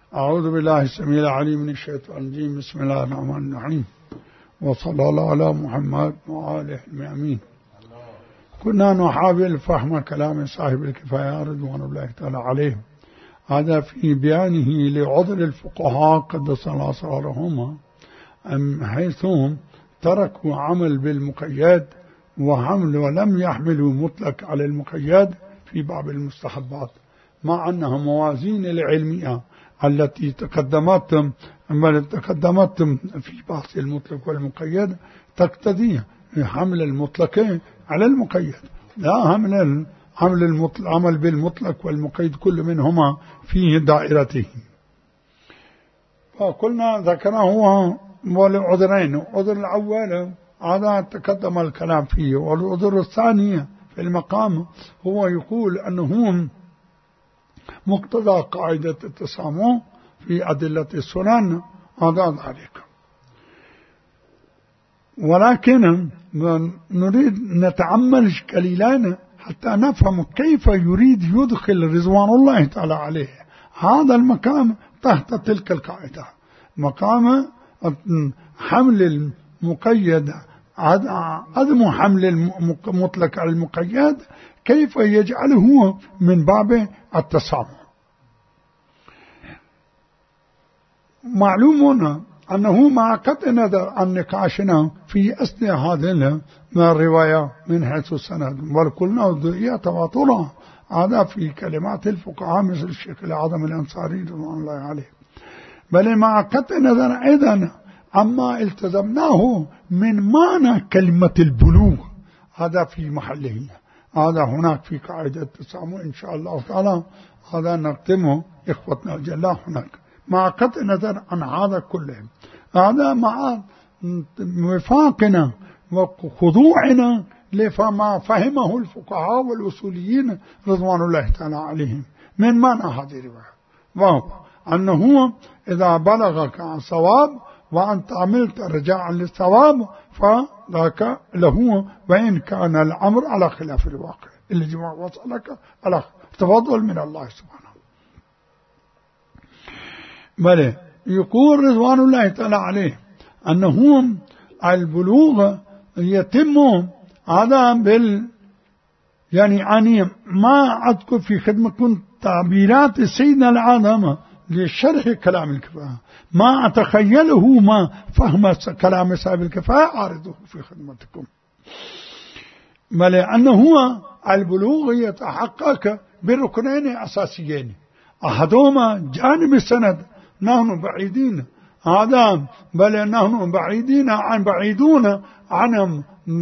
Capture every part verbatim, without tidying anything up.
أعوذ بالله السميع العليم من الشيطان الرجيم. بسم الله الرحمن الرحيم، وصلى الله على محمد وآله الأمين. كنا نحاول فهم كلام صاحب الكفاية رضوان الله تعالى عليه، هذا في بيانه لعذر الفقهاء قدس الله أسرارهم حيث تركوا عمل بالمقيد وحمل ولم يحملوا مطلق على المقيد في باب المستحبات، مع أنها موازين العلمية التي تقدمت تقدمت في بحث المطلق والمقيد تقتضي حمل المطلق على المقيد، لا حمل حمل المطلق عمل بالمطلق والمقيد كل منهما في دائرته. فقلنا ذكره ولعذرين، عذر الأول هذا تقدم الكلام فيه، والعذر الثاني في المقام هو يقول أنه مقتضى قاعدة التسامح في أدلة السنن هذا ذلك. ولكن نريد نتعمل قليلا حتى نفهم كيف يريد يدخل رضوان الله تعالى عليه هذا المقام تحت تلك القاعدة، مقام حمل المقيد عدم حمل المطلق على المقيد، كيف يجعله من باب التسامح. معلوم أنه مع قطع نظر عن نقاشنا في أصل هذه الرواية من حيث السند، وقلنا ذرية تواترها هذا في كلمات الفقهاء مثل الشيخ الأعظم الأنصاري رضوان الله عليه، بل مع قطع نظر أيضا عما التزمناه من معنى كلمة البلوغ هذا في محله، هذا هناك في قاعدة التسامح إن شاء الله تعالى، هذا نقدمه إخوتنا الجلاء هناك مع قطع نظر عن هذا كله، هذا مع وفاقنا وخضوعنا لما فهمه الفقهاء والأصوليين رضوان الله تعالى عليهم من معنى هذه الرواية، وهو أنه إذا بلغك عن صواب وأنت عملت رجاعا للصواب فذاك له، وإن كان الأمر على خلاف الواقع اللي وصلك على تفضل من الله سبحانه. بل يقول رضوان الله تعالى عليه أنه البلوغ يتم هذا بال يعني أني ما أذكر في خدمتكم تعبيرات سيدنا العالم لشرح كلام الكفاية، ما أتخيله ما فهم كلام صاحب الكفاية عارضه في خدمتكم، بل أنه البلوغ يتحقق بركنين أساسيين، أحدهما جانب السند، نحن بعيدين هذا بل نحن بعيدين عن بعيدون عن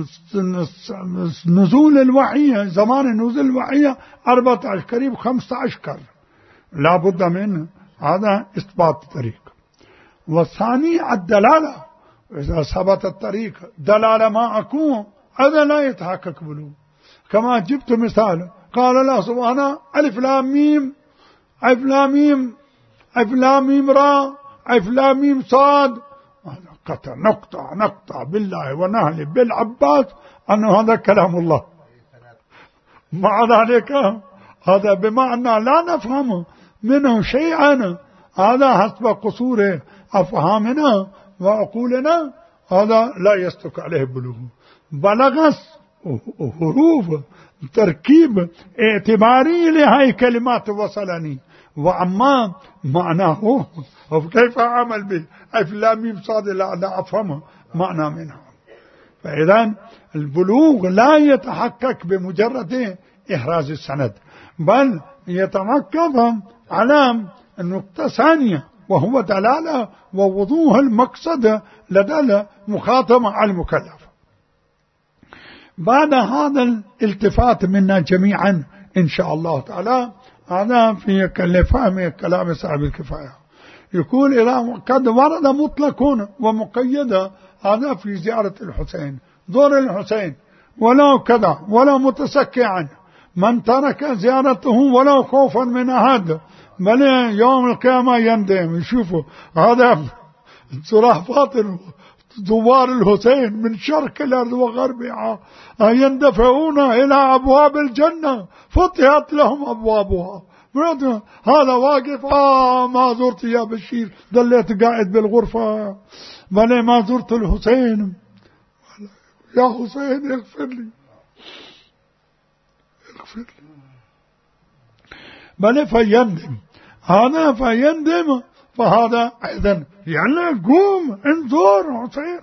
نزول الوحي، زمان نزول الوحي أربعة عشر قريب خمسة عشر قرن، لا بد من هذا إثبات الطريق. والثاني الدلالة، إذا ثبت الطريق دلالة ما أكون هذا لا يتحقق بلوغ، كما جبت مثال قال الله سبحانه ألف لام ميم ألف لام ميم ألف لام ميم را ألف لام ميم صاد، قطع نقطع نقطع بالله ونهل بالعباس أنه هذا كلام الله، مع ذلك هذا بمعنى لا نفهم منه شيئا، هذا حسب قصور أفهامنا وعقولنا هذا لا يستك عليه بلوغ، بلغس حروف تركيب اعتباري لهذه كلمات وصلني، وأما معناه وكيف أعمل به ألف لام ميم صاد لا, لا أفهم معنى منها. فإذا البلوغ لا يتحقق بمجرد إحراز السند، بل يتركز على النقطة الثانية وهو دلالة ووضوح المقصد لدى المخاطب على المكلف. بعد هذا الالتفات منا جميعا إن شاء الله تعالى، هذا في فهم كلام صاحب الكفاية، يقول إذا قد ورد مطلق ومقيد هذا في زيارة الحسين، زور الحسين ولو كذا ولو متسكعا، من ترك زيارته ولو خوفا من أحد بل يوم القيامة يندم. يشوفوا هذا صرافات زوار الحسين من شرق الأرض وغربها يندفعون إلى أبواب الجنة فتحت لهم أبوابها، هذا واقف آه ما زرت يا بشير، ظليت قاعد بالغرفة، بل ما زرت الحسين، يا حسين اغفر لي اغفر لي، بل فيندم هذا فيندم، فهذا أيضا يعني قوم انظر حسين،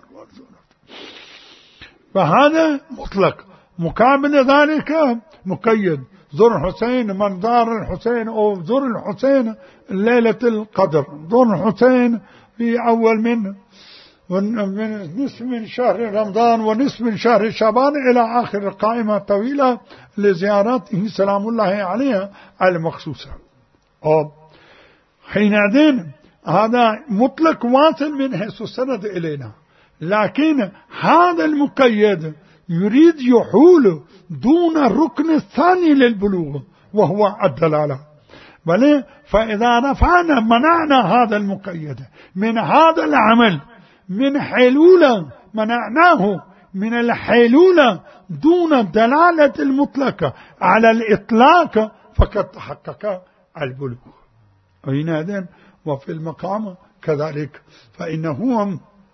فهذا مطلق. مقابل ذلك مقيد، زر الحسين من دار الحسين، أو زر الحسين ليلة القدر، زر الحسين في أول من من نصف من شهر رمضان ونصف من شهر شعبان إلى آخر القائمة طويلة لزيارته سلام الله عليه المخصوصة. أو حينئذ هذا مطلق واصل من حيث السند إلينا، لكن هذا المقيد يريد يحول دون الركن الثاني للبلوغ وهو الدلالة. بل فإذا رفعنا منعنا هذا المقيد من هذا العمل من حلولة، منعناه من الحلولة دون الدلالة المطلقة على الإطلاق، فقد تحقق البلوغ. وحينئذ وفي المقام كذلك، فإنه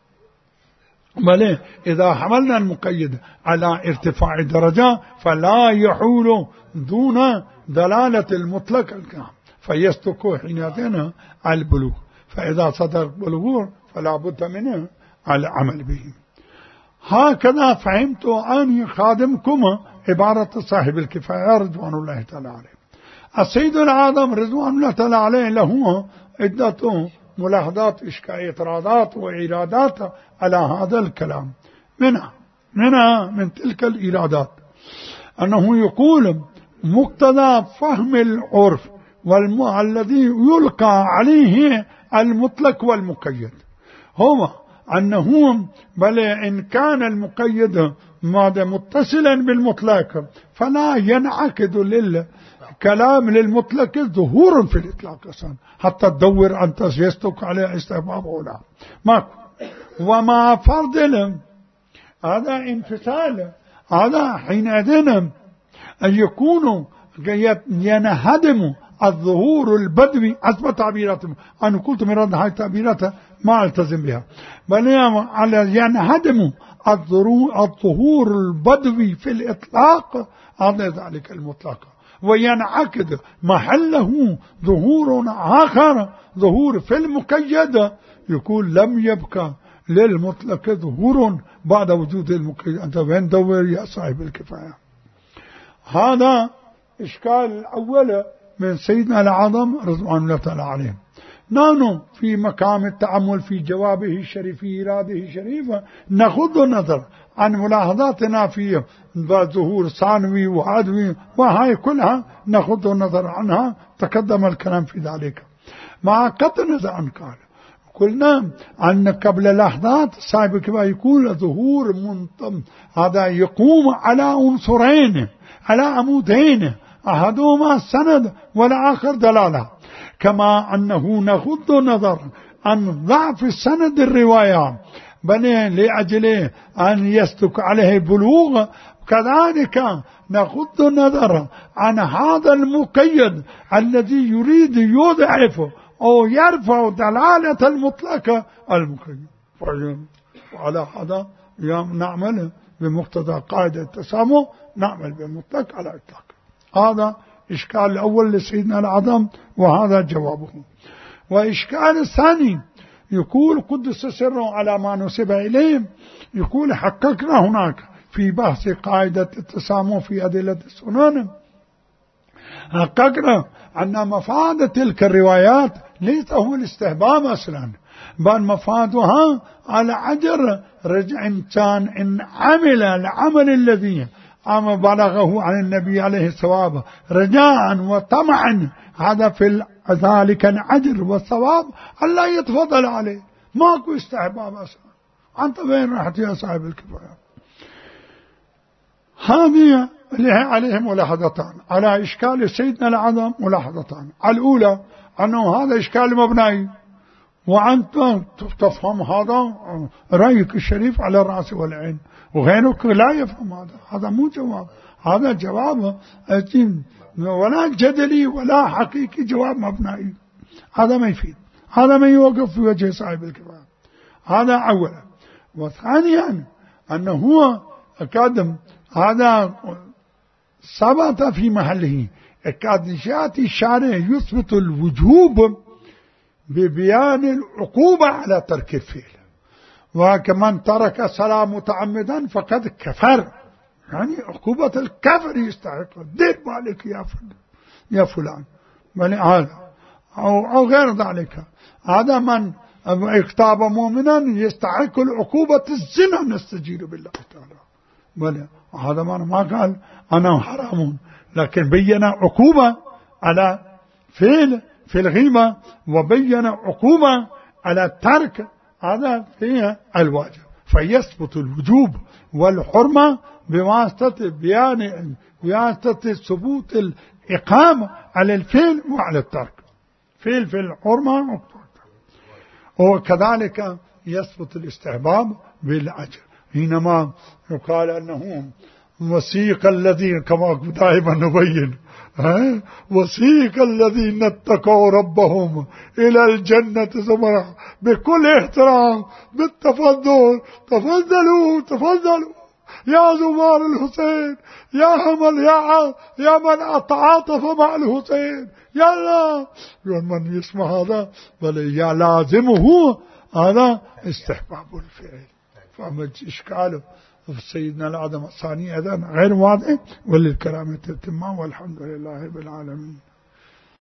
بل إذا حملنا المقيد على ارتفاع الدرجة فلا يحول دون دلالة المطلق فيستقو حينئذ البلوغ، فإذا صدر البلوغ فلا بد منه العمل به. هكذا فهمت عني خادمكم عبارة صاحب الكفاية رضوان الله تعالى عليه. السيد العظم رضوان الله تعالى عليه له عدة ملاحظات إشكالية اعتراضات وإيرادات على هذا الكلام. منها منها من تلك الإيرادات أنه يقول مقتضى فهم العرف والذي يلقى عليه المطلق والمقيد هو أنه بل إن كان المقيد ماذا متصلا بالمطلق فلا ينعقد للكلام للمطلق ظهور في الإطلاق أصلا حتى تدور أن يستك عليه استحباب أولى ماكو. وما فرض لهم هذا انفصال، هذا حينئذ أن يكونوا ينهدم الظهور البدوي حسب تعبيراتهم. أنا قلت من رد هاي التعبيرات ما التزم بها، بل على ينهدم الظهور البدوي في الإطلاق هذا ذلك المطلق، وينعقد محله ظهور آخر ظهور في المقيد، يقول لم يبقى للمطلق ظهور بعد وجود المقيد. أنت وين دور يا صاحب الكفاية؟ هذا إشكال الأول من سيدنا العظم رضوان الله تعالى عليه. نحن في مقام التأمل في جوابه الشريف في إراده الشريفة نأخذ النظر عن ملاحظاتنا في ظهور ثانوي وعدوي وهاي كلها نأخذ النظر عنها، تقدم الكلام في ذلك. مع قطع نظر عن قال قلنا أن قبل لحظات صاحب كما يقول ظهور منطم هذا يقوم على عنصرين على عمودين، أحدهما السند والآخر دلالة، كما أنه نغض النظر عن ضعف السند الرواية بل لأجل أن يستك عليه بلوغ، كذلك نغض النظر عن هذا المقيد الذي يريد يضعف أو يرفع دلالة المطلقة المقيد. وعلى هذا نعمل بمقتضى قاعدة التسامح، نعمل بالمطلق على الإطلاق. هذا إشكال الأول لسيدنا العظم وهذا جوابه. وإشكال الثاني يقول قدس سره على ما نسب إليه، يقول حققنا هناك في بحث قاعدة التسامح في أدلة السنن، حققنا أن مفاد تلك الروايات ليس هو الاستحباب أصلا، بل مفادها على أجر رجع إنسان إن عمل العمل الذي أما بلغه عن النبي عليه الصواب رجاء وطمعا، هذا في ذلك الأجر والثواب الله يتفضل عليه، ماكو استحباب أصلا. أنت وين رحت يا صاحب الكفاية؟ هذه اللي عليه ملاحظتان على إشكال سيدنا العظم، ملاحظتان. الأولى أنه هذا إشكال مبني، وأنت تفهم هذا رأيك الشريف على الرأس والعين، وغيرك لا يفهم هذا. هذا مو جواب، هذا جواب ولا جدلي ولا حقيقي، جواب مبنائي، هذا ما يفيد، هذا ما يوقف في وجه صاحب الكفاية. هذا أولا. وثانيا أنه هو أكادم هذا ثبت في محله، أكاد يأتي الشارع يثبت الوجوب ببيان العقوبة على ترك الفعل، وكمن ترك الصلاة متعمدا فقد كفر، يعني عقوبة الكفر يستحق، دير بالك يا فلان يا فلان، بل هذا أو, أو غير ذلك. هذا من اغتاب مؤمنا يستحق العقوبة الزنا، نستجير بالله تعالى، بل هذا ما قال أنا حرام، لكن بين عقوبة على فعل في الغيبة، وبين عقوبة على الترك، هذا فيها الواجب، فيثبت الوجوب والحرمة بواسطة بيان بواسطة ثبوت الإقامة على الفعل وعلى الترك، فعل في الحرمة، وكذلك يثبت الاستحباب بالأجر. حينما يقال أنه وسيق الذين، كما دائما نبين، وسيق الذين اتقوا ربهم إلى الجنة زمرا، بكل احترام، بالتفضل، تفضلوا تفضلوا يا زوار الحسين، يا همل يا يا من أتعاطف مع الحسين، يلا من يسمع هذا بل يا لازمه هذا استحباب الفعل. فما إشكاله في سيدنا الآدم الثاني أذن غير واضح، وللكرامة التمام، والحمد لله رب العالمين.